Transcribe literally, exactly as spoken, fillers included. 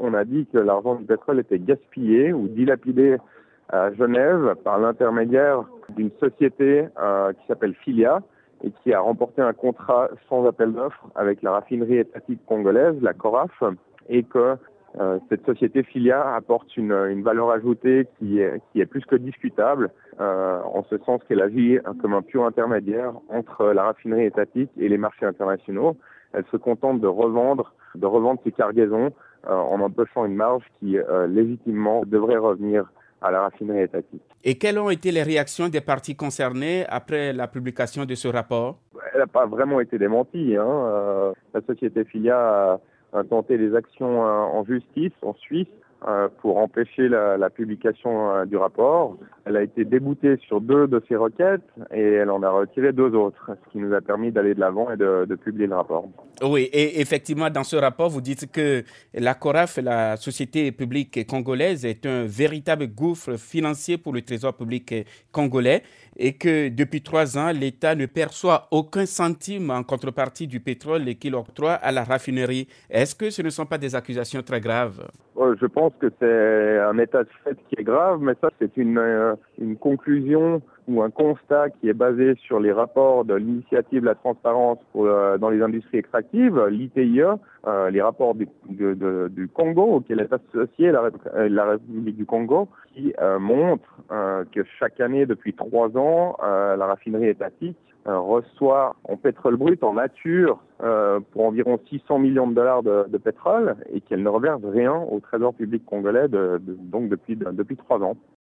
on a dit que l'argent du pétrole était gaspillé ou dilapidé à Genève par l'intermédiaire d'une société euh, qui s'appelle Filia et qui a remporté un contrat sans appel d'offres avec la raffinerie étatique congolaise, la Coraf, et que euh, cette société Filia apporte une, une valeur ajoutée qui est, qui est plus que discutable, euh, en ce sens qu'elle agit comme un pur intermédiaire entre la raffinerie étatique et les marchés internationaux. Elle se contente de revendre, de revendre ses cargaisons euh, en empochant une marge qui, euh, légitimement, devrait revenir à la raffinerie étatique. Et quelles ont été les réactions des parties concernées après la publication de ce rapport? Elle n'a pas vraiment été démentie. Hein. Euh, la société Filia a, a tenté des actions euh, en justice, en Suisse, euh, pour empêcher la, la publication euh, du rapport. Elle a été déboutée sur deux de ses requêtes et elle en a retiré deux autres, ce qui nous a permis d'aller de l'avant et de, de publier le rapport. Oui, et effectivement, dans ce rapport, vous dites que la Coraf, la société publique congolaise, est un véritable gouffre financier pour le trésor public congolais et que depuis trois ans, l'État ne perçoit aucun centime en contrepartie du pétrole qu'il octroie à la raffinerie. Est-ce que ce ne sont pas des accusations très graves? Je pense que c'est un état de fait qui est grave, mais ça, c'est une, euh, une conclusion ou un constat qui est basé sur les rapports de l'initiative de la transparence pour, euh, dans les industries extractives, l'I T I E, euh, les rapports du, de, de, du Congo, auquel est associée la, la République du Congo, qui euh, montrent euh, que chaque année, depuis trois ans, euh, la raffinerie étatique euh, reçoit en pétrole brut, en nature, euh, pour environ six cents millions de dollars de, de pétrole et qu'elle ne reverse rien au trésor public congolais de, de, donc depuis, de, depuis trois ans.